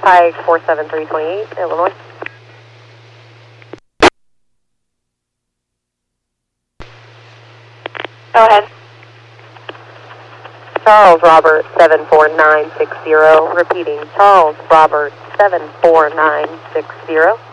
Pike 47328, Illinois. Go ahead. Charles Robert 74960, repeating, Charles Robert 74960.